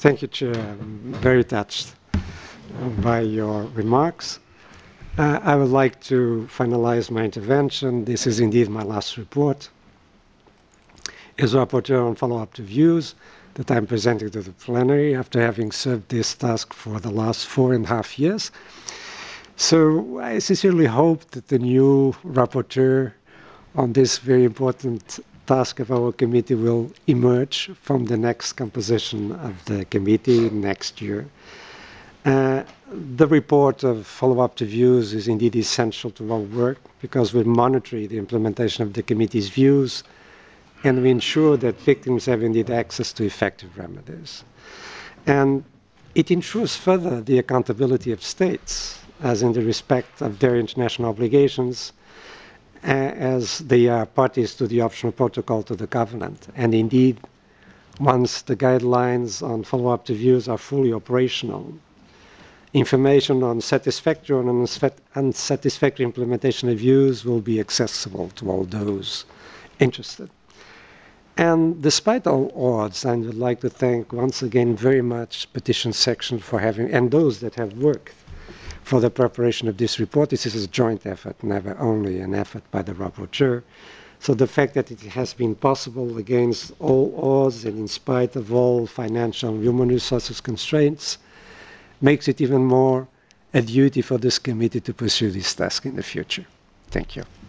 Thank you, Chair. I'm very touched by your remarks. I would like to finalize my intervention. This is indeed my last report as rapporteur on follow-up to views that I'm presenting to the plenary after having served this task for the last 4.5 years. So I sincerely hope that the new rapporteur on this very important task of our committee will emerge from the next composition of the committee next year. The report of follow-up to views is indeed essential to our work because we monitor the implementation of the committee's views and we ensure that victims have indeed access to effective remedies. And it ensures further the accountability of states, as in the respect of their international obligations, as they are parties to the optional protocol to the Covenant. And indeed, once the guidelines on follow-up to views are fully operational, information on satisfactory or unsatisfactory implementation of views will be accessible to all those interested. And despite all odds, I would like to thank once again very much Petition Section for having, and those that have worked for the preparation of this report. This is a joint effort, never only an effort by the rapporteur. So the fact that it has been possible against all odds and in spite of all financial and human resources constraints makes it even more a duty for this committee to pursue this task in the future. Thank you.